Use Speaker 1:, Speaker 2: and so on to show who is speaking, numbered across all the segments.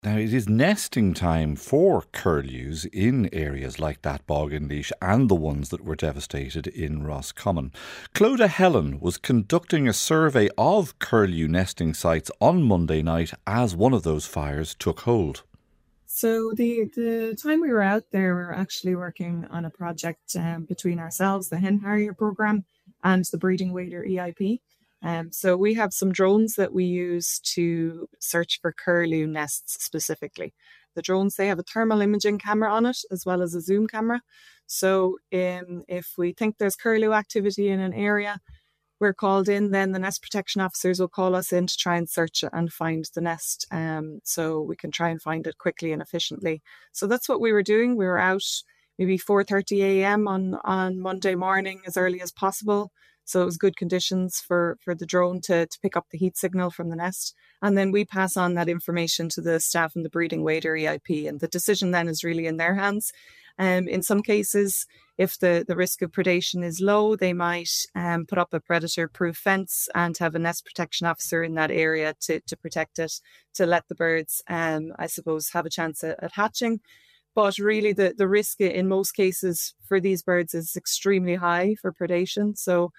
Speaker 1: Now, it is nesting time for curlews in areas like that bog in Laois and the ones that were devastated in Roscommon. Clodagh Helen was conducting a survey of curlew nesting sites on Monday night as one of those fires took hold.
Speaker 2: So the time we were out there, we were actually working on a project between ourselves, the Hen Harrier program, and the Breeding Wader EIP. So we have some drones that we use to search for curlew nests specifically. The drones, they have a thermal imaging camera on it as well as a zoom camera. So if we think there's curlew activity in an area, we're called in, then the nest protection officers will call us in to try and search it and find the nest, so we can try and find it quickly and efficiently. So that's what we were doing. We were out maybe 4:30 a.m. on Monday morning as early as possible. So it was good conditions for the drone to pick up the heat signal from the nest. And then we pass on that information to the staff in the Breeding Wader EIP. And the decision then is really in their hands. In some cases, if the risk of predation is low, they might put up a predator-proof fence and have a nest protection officer in that area to protect it, to let the birds, I suppose, have a chance at hatching. But really, the risk in most cases for these birds is extremely high for predation. So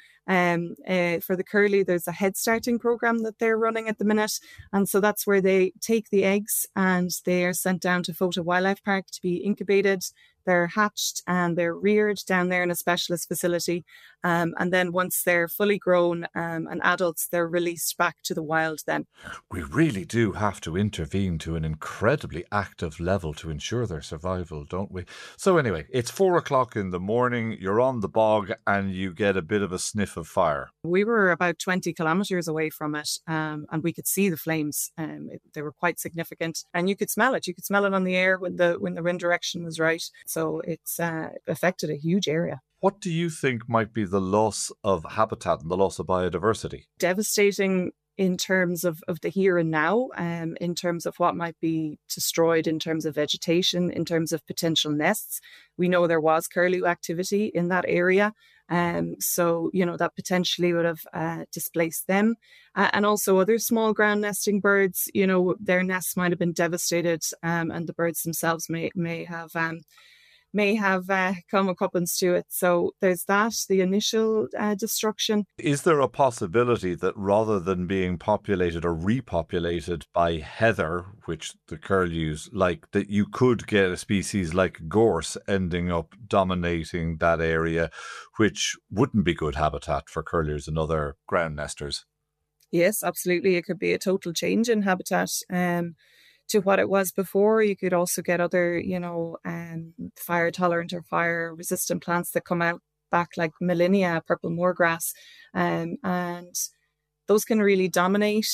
Speaker 2: for the curlew, there's a head starting program that they're running at the minute. And so that's where they take the eggs and they are sent down to Fota Wildlife Park to be incubated. They're hatched and they're reared down there in a specialist facility. And then once they're fully grown and adults, they're released back to the wild then.
Speaker 1: We really do have to intervene to an incredibly active level to ensure their survival, don't we? So anyway, it's 4 o'clock in the morning, you're on the bog and you get a bit of a sniff of fire.
Speaker 2: We were about 20 kilometres away from it, and we could see the flames. They were quite significant, and you could smell it. You could smell it on the air when the wind direction was right. So it's affected a huge area.
Speaker 1: What do you think might be the loss of habitat and the loss of biodiversity?
Speaker 2: Devastating in terms of the here and now, in terms of what might be destroyed, in terms of vegetation, in terms of potential nests. We know there was curlew activity in that area. So, that potentially would have displaced them. And also other small ground nesting birds, their nests might have been devastated, and the birds themselves may have come a couplings to it. So there's that, the initial destruction.
Speaker 1: Is there a possibility that rather than being populated or repopulated by heather, which the curlews like, that you could get a species like gorse ending up dominating that area, which wouldn't be good habitat for curlews and other ground nesters?
Speaker 2: Yes, absolutely. It could be a total change in habitat. To what it was before. You could also get other, fire tolerant or fire resistant plants that come out back like Millennia, purple moorgrass, and those can really dominate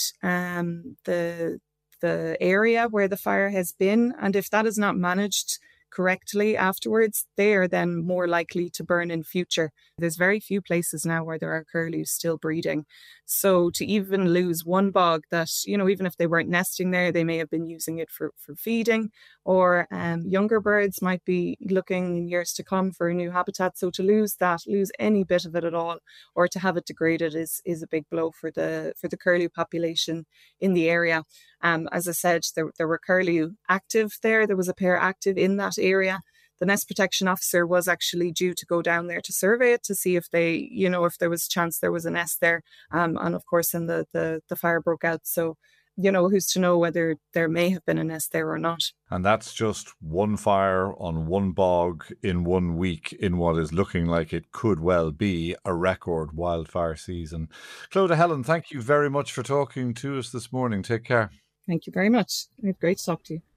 Speaker 2: the area where the fire has been. And if that is not managed correctly afterwards, they are then more likely to burn in future. There's very few places now where there are curlews still breeding. So to even lose one bog that, even if they weren't nesting there, they may have been using it for feeding, or younger birds might be looking in years to come for a new habitat. So to lose any bit of it at all, or to have it degraded is a big blow for the curlew population in the area. As I said, there were curlew active there. There was a pair active in that area. The nest protection officer was actually due to go down there to survey it to see if they, if there was a chance there was a nest there. And of course, then the fire broke out. So, who's to know whether there may have been a nest there or not.
Speaker 1: And that's just one fire on one bog in 1 week in what is looking like it could well be a record wildfire season. Clodagh Helen, thank you very much for talking to us this morning. Take care.
Speaker 2: Thank you very much. It was great to talk to you.